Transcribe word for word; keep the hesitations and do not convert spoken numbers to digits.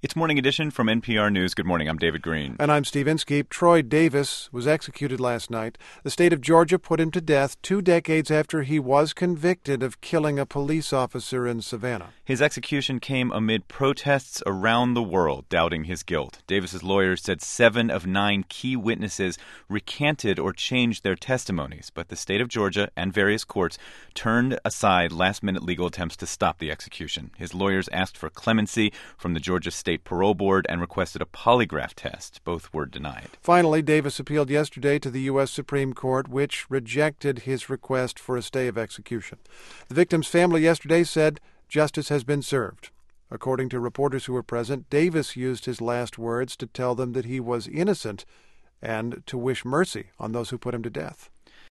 It's Morning Edition from N P R News. Good morning. I'm David Green. And I'm Steve Inskeep. Troy Davis was executed last night. The state of Georgia put him to death two decades after he was convicted of killing a police officer in Savannah. His execution came amid protests around the world doubting his guilt. Davis's lawyers said seven of nine key witnesses recanted or changed their testimonies, but the state of Georgia and various courts turned aside last-minute legal attempts to stop the execution. His lawyers asked for clemency from the Georgia State Parole Board and requested a polygraph test. Both were denied. Finally, Davis appealed yesterday to the U S Supreme Court, which rejected his request for a stay of execution. The victim's family yesterday said justice has been served. According to reporters who were present, Davis used his last words to tell them that he was innocent and to wish mercy on those who put him to death.